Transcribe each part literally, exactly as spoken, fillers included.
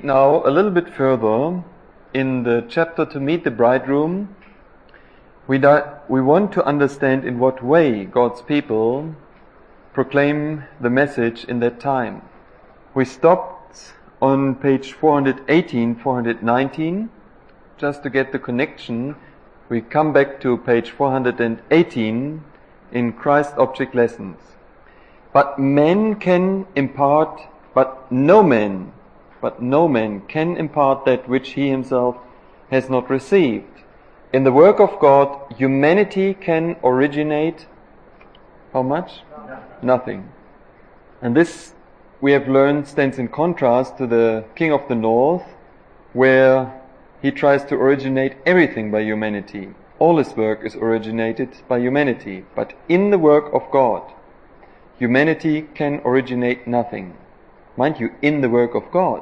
Now, a little bit further, in the chapter To Meet the Bridegroom, we, di- we want to understand in what way God's people proclaim the message in that time. We stopped on page four eighteen, four nineteen, just to get the connection. We come back to page four eighteen in Christ Object Lessons. But men can impart, but no man, but no man can impart that which he himself has not received. In the work of God, humanity can originate how much? Nothing. Nothing. And this, we have learned, stands in contrast to the King of the North, where he tries to originate everything by humanity. All his work is originated by humanity. But in the work of God, humanity can originate nothing. Mind you, in the work of God,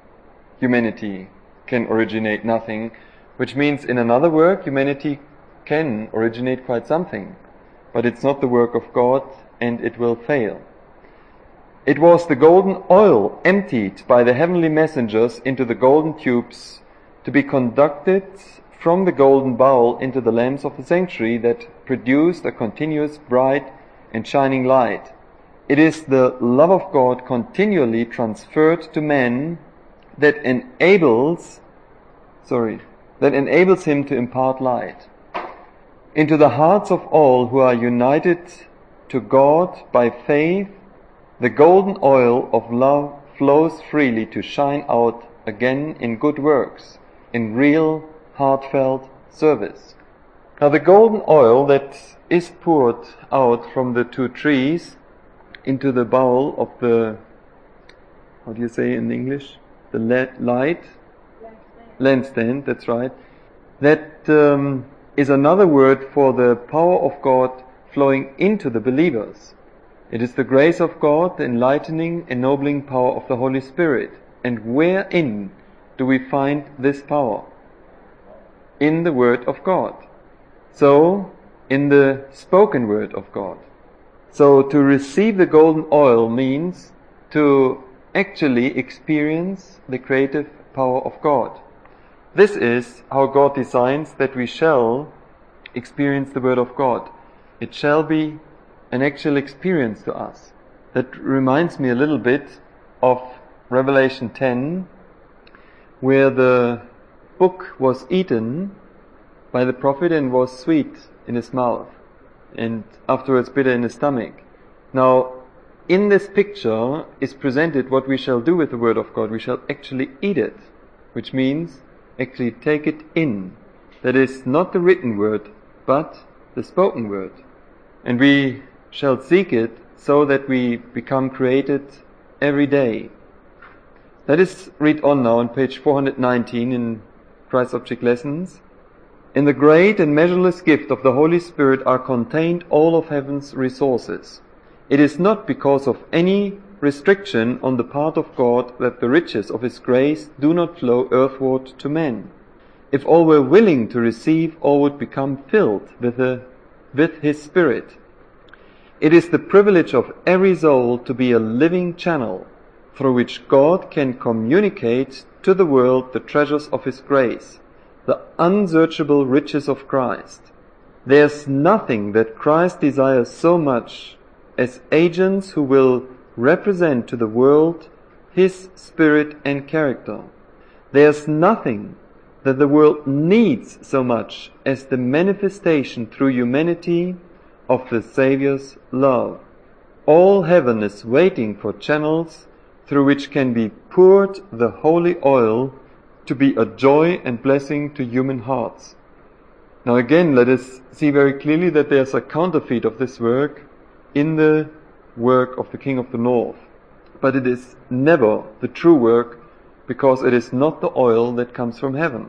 humanity can originate nothing, which means in another work, humanity can originate quite something. But it's not the work of God, and it will fail. It was the golden oil emptied by the heavenly messengers into the golden tubes to be conducted from the golden bowl into the lamps of the sanctuary that produced a continuous bright and shining light. It is the love of God continually transferred to man that enables, sorry, that enables him to impart light into the hearts of all who are united to God by faith. The golden oil of love flows freely to shine out again in good works, in real, heartfelt service. Now the golden oil that is poured out from the two trees into the bowl of the, how do you say in English? The light? Lampstand. Lampstand, that's right. That um, is another word for the power of God flowing into the believers. It is the grace of God, the enlightening, ennobling power of the Holy Spirit. And wherein do we find this power? In the Word of God. So, in the spoken Word of God. So, to receive the golden oil means to actually experience the creative power of God. This is how God designs that we shall experience the Word of God. It shall be an actual experience to us. That reminds me a little bit of Revelation ten, where the book was eaten by the prophet and was sweet in his mouth, and afterwards bitter in his stomach. Now, in this picture is presented what we shall do with the Word of God. We shall actually eat it, which means actually take it in. That is not the written word, but the spoken word. And we shall seek it so that we become created every day. Let us read on now on page four nineteen in Christ Object Lessons. In the great and measureless gift of the Holy Spirit are contained all of heaven's resources. It is not because of any restriction on the part of God that the riches of His grace do not flow earthward to men. If all were willing to receive, all would become filled with, the, with His Spirit. It is the privilege of every soul to be a living channel through which God can communicate to the world the treasures of His grace, the unsearchable riches of Christ. There's nothing that Christ desires so much as agents who will represent to the world His spirit and character. There's nothing that the world needs so much as the manifestation through humanity of the Saviour's love. All heaven is waiting for channels through which can be poured the holy oil to be a joy and blessing to human hearts. Now again, let us see very clearly that there's a counterfeit of this work in the work of the King of the North. But it is never the true work, because it is not the oil that comes from heaven.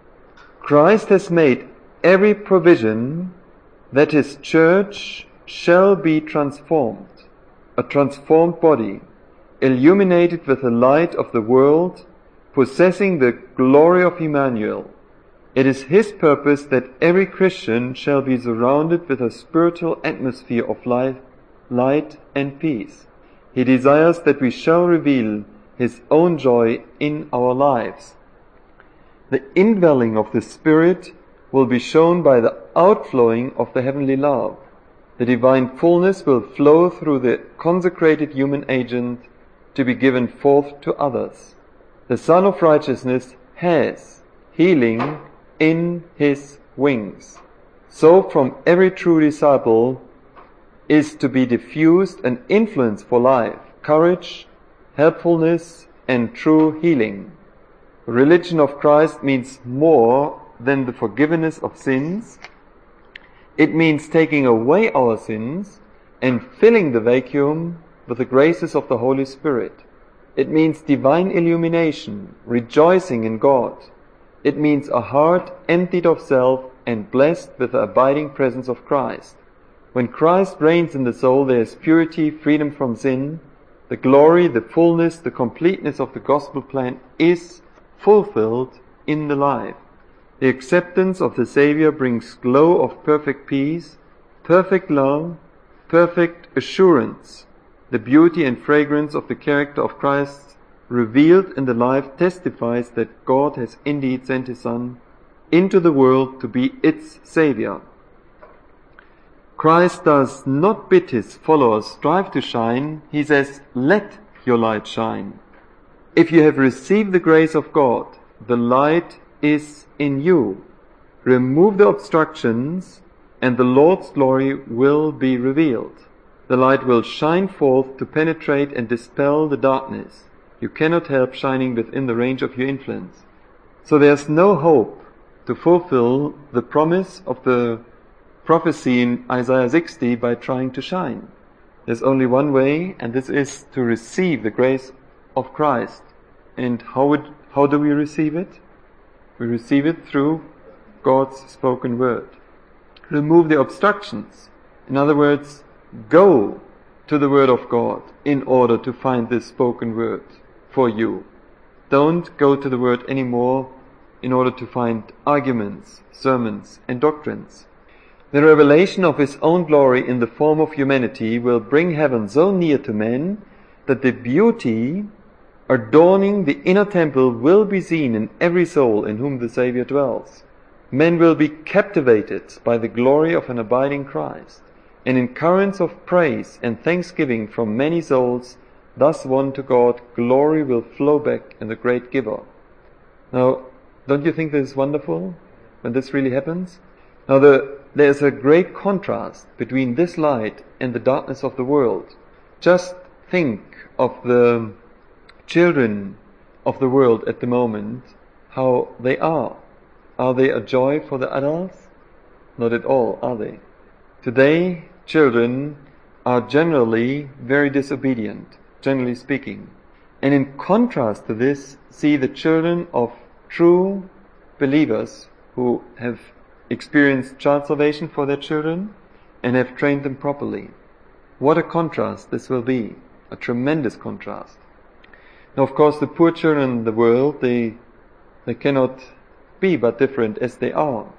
Christ has made every provision that His church shall be transformed, a transformed body, illuminated with the light of the world, possessing the glory of Emmanuel. It is His purpose that every Christian shall be surrounded with a spiritual atmosphere of life, light and peace. He desires that we shall reveal His own joy in our lives. The indwelling of the Spirit will be shown by the outflowing of the heavenly love. The divine fullness will flow through the consecrated human agent to be given forth to others. The Son of Righteousness has healing in His wings. So from every true disciple is to be diffused an influence for life, courage, helpfulness, and true healing. The religion of Christ means more than the forgiveness of sins. It means taking away our sins and filling the vacuum with the graces of the Holy Spirit. It means divine illumination, rejoicing in God. It means a heart emptied of self and blessed with the abiding presence of Christ. When Christ reigns in the soul, there is purity, freedom from sin. The glory, the fullness, the completeness of the gospel plan is fulfilled in the life. The acceptance of the Savior brings glow of perfect peace, perfect love, perfect assurance. The beauty and fragrance of the character of Christ revealed in the life testifies that God has indeed sent His Son into the world to be its Savior. Christ does not bid His followers strive to shine. He says, let your light shine. If you have received the grace of God, the light is in you. Remove the obstructions, and the Lord's glory will be revealed. The light will shine forth to penetrate and dispel the darkness. You cannot help shining within the range of your influence. So there's no hope to fulfill the promise of the prophecy in Isaiah sixty by trying to shine. There's only one way, and this is to receive the grace of Christ. And how would, how do we receive it? We receive it through God's spoken word. Remove the obstructions. In other words, go to the word of God in order to find this spoken word for you. Don't go to the word anymore in order to find arguments, sermons, and doctrines. The revelation of His own glory in the form of humanity will bring heaven so near to men that the beauty adorning the inner temple will be seen in every soul in whom the Savior dwells. Men will be captivated by the glory of an abiding Christ, and in currents of praise and thanksgiving from many souls, thus won to God, glory will flow back in the great giver. Now, don't you think this is wonderful when this really happens? Now, the, there's a great contrast between this light and the darkness of the world. Just think of the children of the world at the moment, how they are. Are they a joy for the adults? Not at all, are they? Today, children are generally very disobedient, generally speaking. And in contrast to this, see the children of true believers who have experienced child salvation for their children and have trained them properly. What a contrast this will be, a tremendous contrast. Now, of course, the poor children in the world, they they cannot be but different as they are.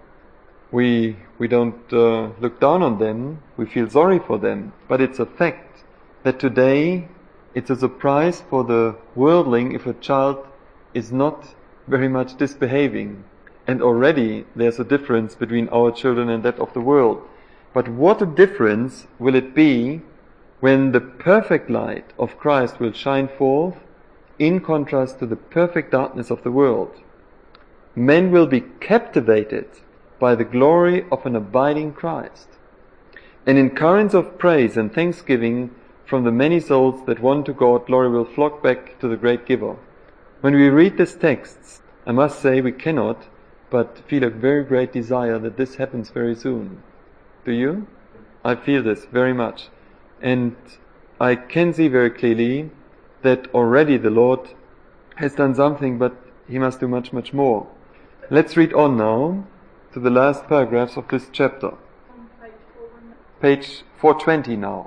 We we don't uh, look down on them, we feel sorry for them, but it's a fact that today it's a surprise for the worldling if a child is not very much misbehaving. And already there's a difference between our children and that of the world. But what a difference will it be when the perfect light of Christ will shine forth in contrast to the perfect darkness of the world. Men will be captivated by the glory of an abiding Christ. And in currents of praise and thanksgiving from the many souls that won to God, glory will flock back to the great giver. When we read these texts, I must say we cannot but feel a very great desire that this happens very soon. Do you? I feel this very much. And I can see very clearly that already the Lord has done something, but He must do much, much more. Let's read on now to the last paragraphs of this chapter. Page four twenty now.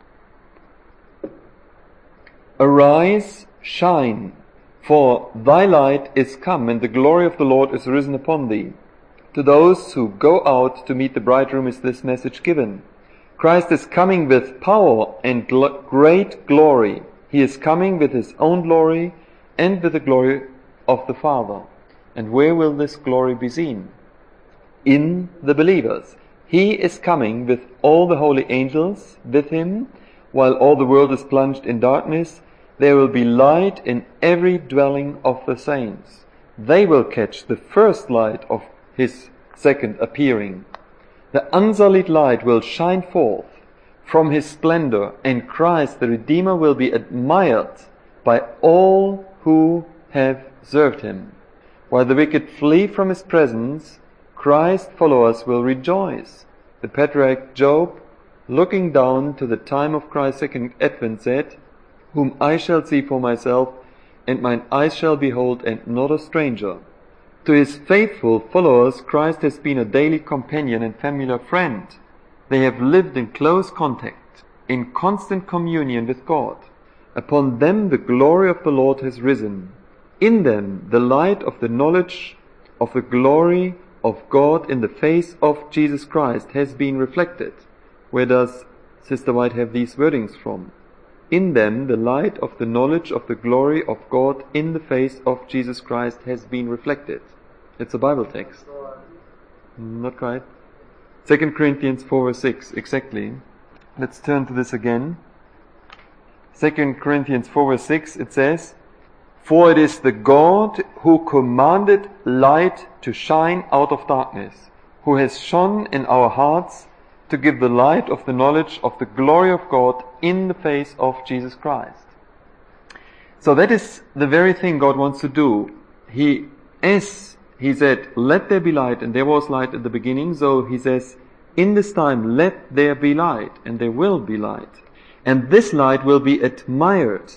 Arise, shine, for thy light is come, and the glory of the Lord is risen upon thee. To those who go out to meet the bridegroom is this message given. Christ is coming with power and gl- great glory. He is coming with His own glory and with the glory of the Father. And where will this glory be seen? In the believers. He is coming with all the holy angels with him. While all the world is plunged in darkness, there will be light in every dwelling of the saints. They will catch the first light of his second appearing. The unsullied light will shine forth from his splendor, and Christ the Redeemer will be admired by all who have served him. While the wicked flee from his presence, Christ's followers will rejoice. The patriarch Job, looking down to the time of Christ's second advent, said, "Whom I shall see for myself, and mine eyes shall behold, and not a stranger." To his faithful followers, Christ has been a daily companion and familiar friend. They have lived in close contact, in constant communion with God. Upon them the glory of the Lord has risen. In them the light of the knowledge of the glory of God in the face of Jesus Christ has been reflected. Where does Sister White have these wordings from? In them the light of the knowledge of the glory of God in the face of Jesus Christ has been reflected. It's a Bible text. Not quite. Second Corinthians four verse six, exactly. Let's turn to this again. Second Corinthians four verse six, it says, "For it is the God who commanded light to shine out of darkness, who has shone in our hearts to give the light of the knowledge of the glory of God in the face of Jesus Christ." So that is the very thing God wants to do. He, as He said, "Let there be light," and there was light at the beginning, so He says, in this time, let there be light, and there will be light. And this light will be admired.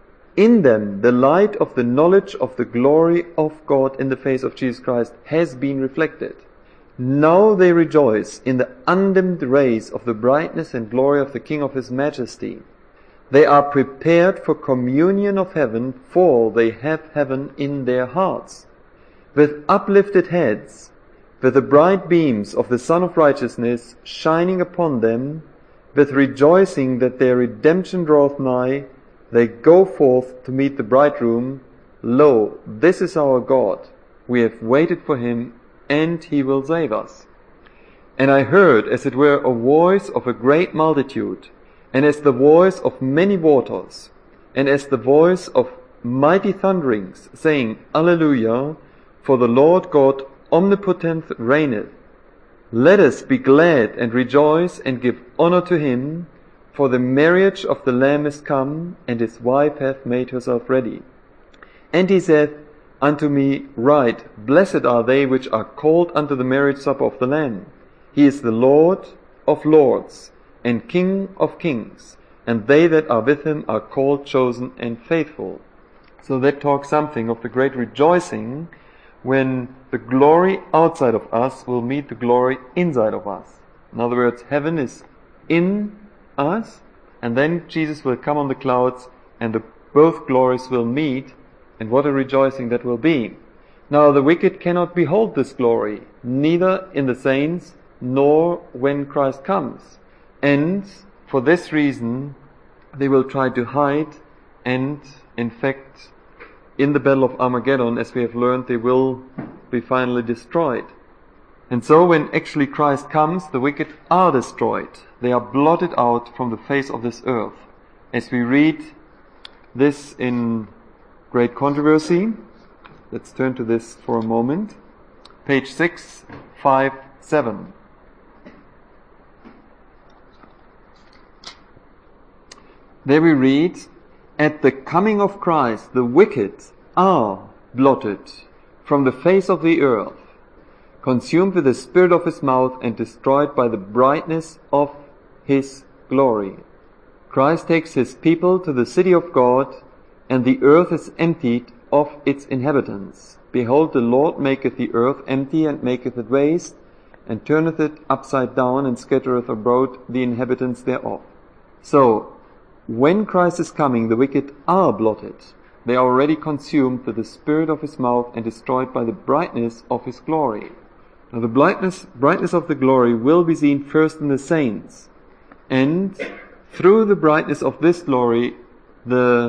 In them, the light of the knowledge of the glory of God in the face of Jesus Christ has been reflected. Now they rejoice in the undimmed rays of the brightness and glory of the King of His majesty. They are prepared for communion of heaven, for they have heaven in their hearts. With uplifted heads, with the bright beams of the Sun of Righteousness shining upon them, with rejoicing that their redemption draweth nigh, they go forth to meet the bridegroom. Lo, this is our God. We have waited for him, and he will save us. And I heard, as it were, a voice of a great multitude, and as the voice of many waters, and as the voice of mighty thunderings, saying, Alleluia, for the Lord God omnipotent reigneth. Let us be glad and rejoice and give honor to him, for the marriage of the Lamb is come, and his wife hath made herself ready. And he saith unto me, Right, blessed are they which are called unto the marriage supper of the Lamb. He is the Lord of lords, and King of kings, and they that are with him are called, chosen, and faithful. So that talks something of the great rejoicing when the glory outside of us will meet the glory inside of us. In other words, heaven is in us, and then Jesus will come on the clouds, and the both glories will meet, and what a rejoicing that will be. Now the wicked cannot behold this glory, neither in the saints, nor when Christ comes. And for this reason, they will try to hide, and in fact, in the battle of Armageddon, as we have learned, they will be finally destroyed. And so when actually Christ comes, the wicked are destroyed. They are blotted out from the face of this earth. As we read this in Great Controversy, let's turn to this for a moment. Page six, five, seven. There we read, At the coming of Christ, the wicked are blotted from the face of the earth, consumed with the spirit of his mouth, and destroyed by the brightness of his glory. Christ takes his people to the city of God, and the earth is emptied of its inhabitants. Behold, the Lord maketh the earth empty, and maketh it waste, and turneth it upside down, and scattereth abroad the inhabitants thereof. So, when Christ is coming, the wicked are blotted. They are already consumed with the spirit of his mouth and destroyed by the brightness of his glory. Now the brightness, brightness of the glory will be seen first in the saints. And through the brightness of this glory, the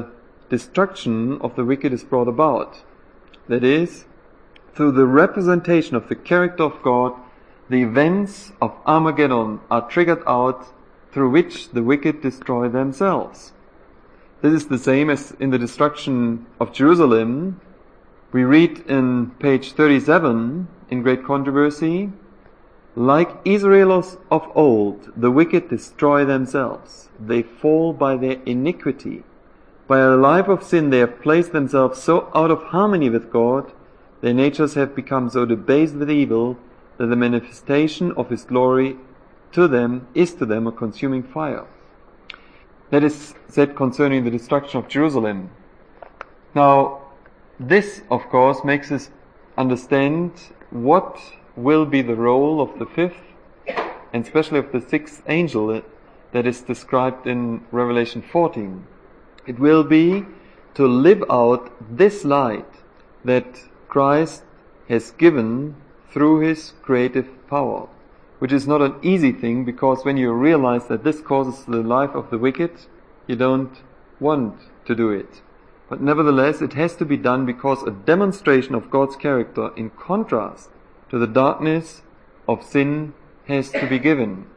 destruction of the wicked is brought about. That is, through the representation of the character of God, the events of Armageddon are triggered out through which the wicked destroy themselves. This is the same as in the destruction of Jerusalem. We read in page thirty-seven in Great Controversy, like Israelites of old, the wicked destroy themselves. They fall by their iniquity. By a life of sin they have placed themselves so out of harmony with God, their natures have become so debased with evil, that the manifestation of His glory to them is to them a consuming fire. That is said concerning the destruction of Jerusalem. Now, this, of course, makes us understand what will be the role of the fifth, and especially of the sixth angel that is described in Revelation fourteen. It will be to live out this light that Christ has given through His creative power, which is not an easy thing, because when you realize that this causes the life of the wicked, you don't want to do it. But nevertheless, it has to be done because a demonstration of God's character in contrast to the darkness of sin has to be given.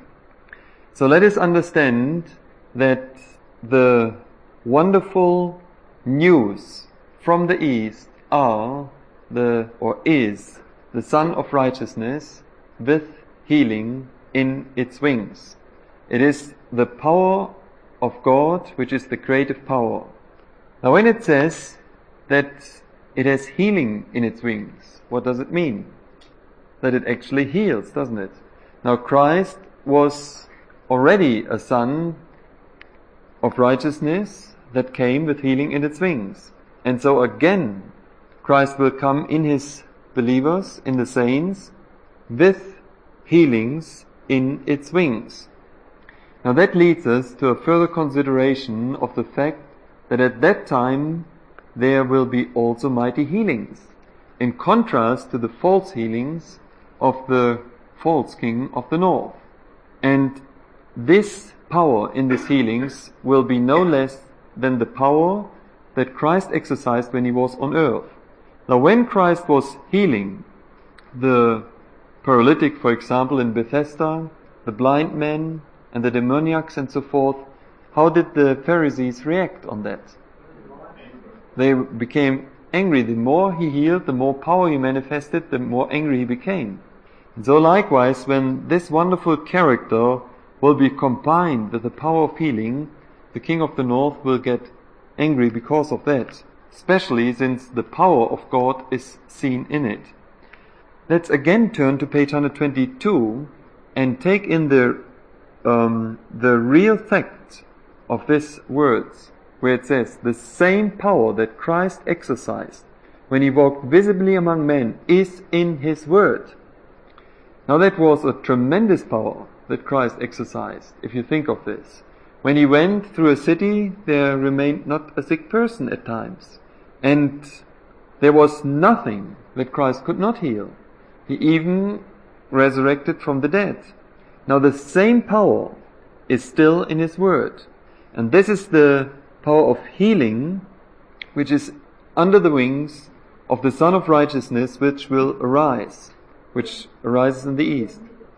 So let us understand that the wonderful news from the east are the, or is, the Sun of Righteousness with healing in its wings. It is the power of God, which is the creative power. Now when it says that it has healing in its wings, what does it mean? That it actually heals, doesn't it? Now Christ was already a Son of Righteousness that came with healing in its wings. And so again, Christ will come in His believers, in the saints, with healings in its wings. Now that leads us to a further consideration of the fact that at that time there will be also mighty healings, in contrast to the false healings of the false king of the north. And this power in these healings will be no less than the power that Christ exercised when He was on earth. Now when Christ was healing the paralytic, for example, in Bethesda, the blind men and the demoniacs and so forth, how did the Pharisees react on that? They became angry. The more He healed, the more power He manifested, the more angry He became. And so likewise, when this wonderful character will be combined with the power of healing, the king of the north will get angry because of that, especially since the power of God is seen in it. Let's again turn to page one twenty-two and take in the um, the real fact of these words, where it says, the same power that Christ exercised when He walked visibly among men is in His word. Now that was a tremendous power that Christ exercised, if you think of this. When He went through a city, there remained not a sick person at times. And there was nothing that Christ could not heal. He even resurrected from the dead. Now the same power is still in His word. And this is the power of healing, which is under the wings of the Son of Righteousness, which will arise, which arises in the east.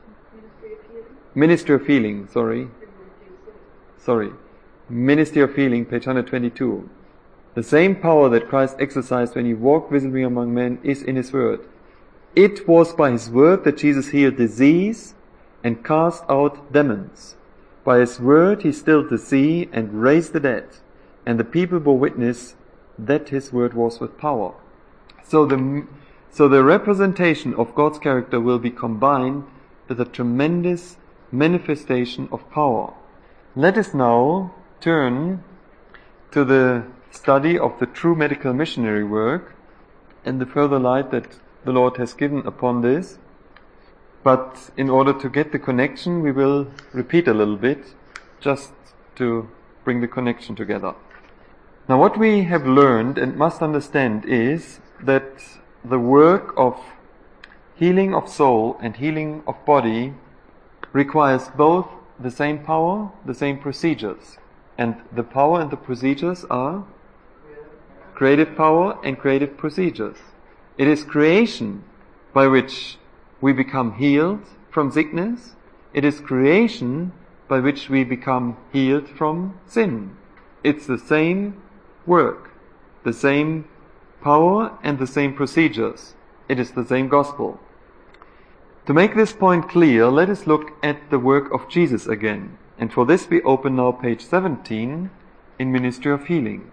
Ministry of healing, sorry. Sorry. Ministry of healing, page one twenty-two. The same power that Christ exercised when He walked visibly among men is in His word. It was by His word that Jesus healed disease and cast out demons. By His word He stilled the sea and raised the dead, and the people bore witness that His word was with power. So the, so the representation of God's character will be combined with a tremendous manifestation of power. Let us now turn to the study of the true medical missionary work and the further light that the Lord has given upon this. But in order to get the connection, we will repeat a little bit, just to bring the connection together. Now what we have learned and must understand is that the work of healing of soul and healing of body requires both the same power, the same procedures. And the power and the procedures are creative power and creative procedures. It is creation by which we become healed from sickness. It is creation by which we become healed from sin. It's the same work, the same power and the same procedures. It is the same gospel. To make this point clear, let us look at the work of Jesus again. And for this we open now page seventeen in Ministry of Healing.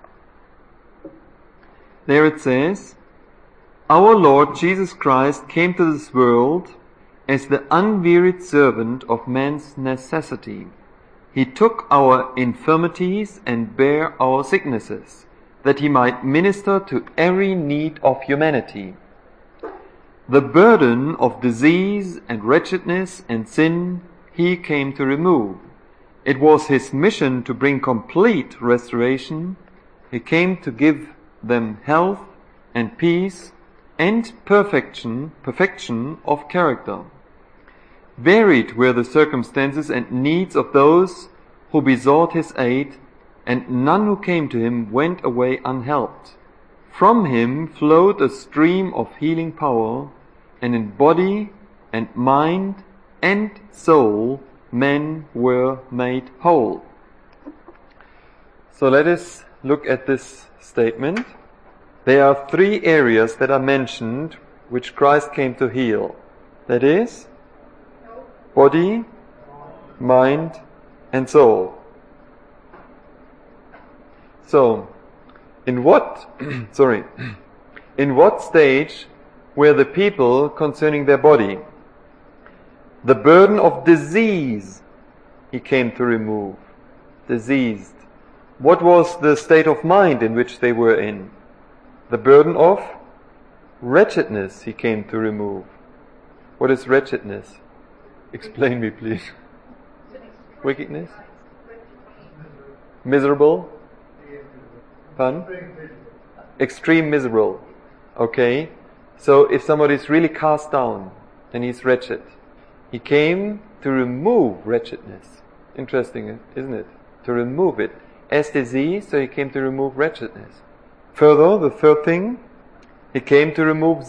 There it says, "Our Lord Jesus Christ came to this world as the unwearied servant of man's necessity. He took our infirmities and bare our sicknesses, that he might minister to every need of humanity. The burden of disease and wretchedness and sin he came to remove. It was his mission to bring complete restoration. He came to give them health and peace and perfection, perfection of character. Varied were the circumstances and needs of those who besought his aid, and none who came to him went away unhelped. From him flowed a stream of healing power, and in body and mind and soul men were made whole." So let us look at this statement. There are three areas that are mentioned which Christ came to heal. That is, body, mind, and soul. So, in what, sorry, in what stage were the people concerning their body? The burden of disease he came to remove. Diseased. What was the state of mind in which they were in? The burden of wretchedness he came to remove. What is wretchedness? Explain me, please. Wickedness? Miserable? Pardon? Extreme miserable. Okay. So if somebody is really cast down, then he's wretched. He came to remove wretchedness. Interesting, isn't it? To remove it. As disease, so he came to remove wretchedness. Further, the third thing, he came to remove